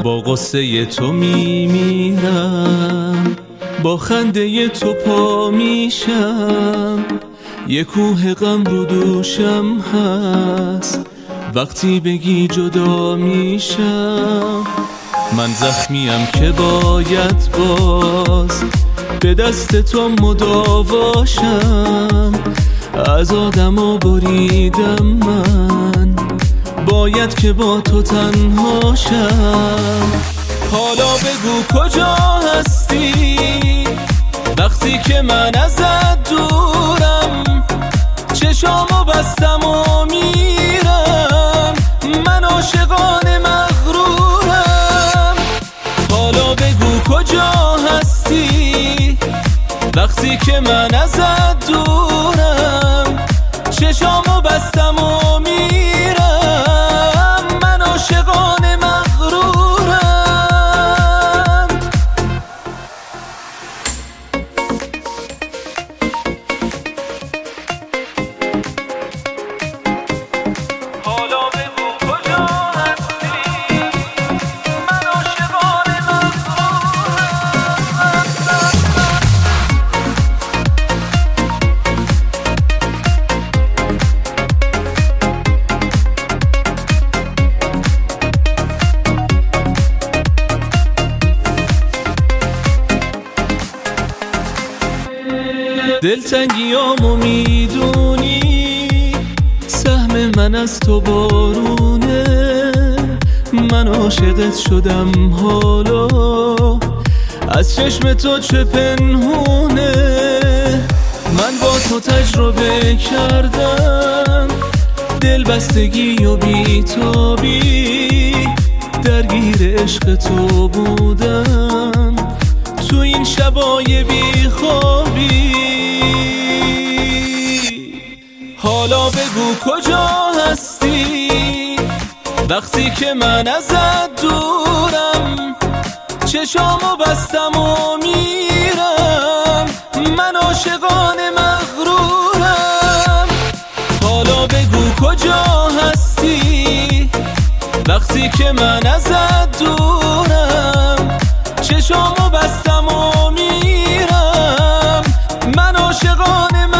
با غصه تو میمیرم، با خنده تو پا میشم. یه کوه غم رو دوشم هست، وقتی بگی جدا میشم. من زخمیم که باید باز به دست تو مداواشم. از آدما بریدم من، باید که با تو تنها شم. حالا بگو کجا هستی وقتی که من ازت دورم؟ چشامو بستم و میرم، من عاشقان مغرورم. حالا بگو کجا هستی وقتی که من ازت دورم؟ چشامو بستم و میرم، من عاشقان مغرورم. حالا بگو کجا هستی من عاشقان دلتنگیامو میدونی، سهم من از تو بارونه. من عاشقت شدم حالا، از چشم تو چه پنهونه. من با تو تجربه کردم دلبستگی و بیتابی، درگیر عشق تو بودم تو این شبای بیخوابی. حالا بگو کجا هستی وقتی که من ازت دورم؟ چشامو بستم و میرم، من عاشقان مغرورم. حالا بگو کجا هستی وقتی که من ازت دورم؟ چشامو بستم و میرم، من عاشقان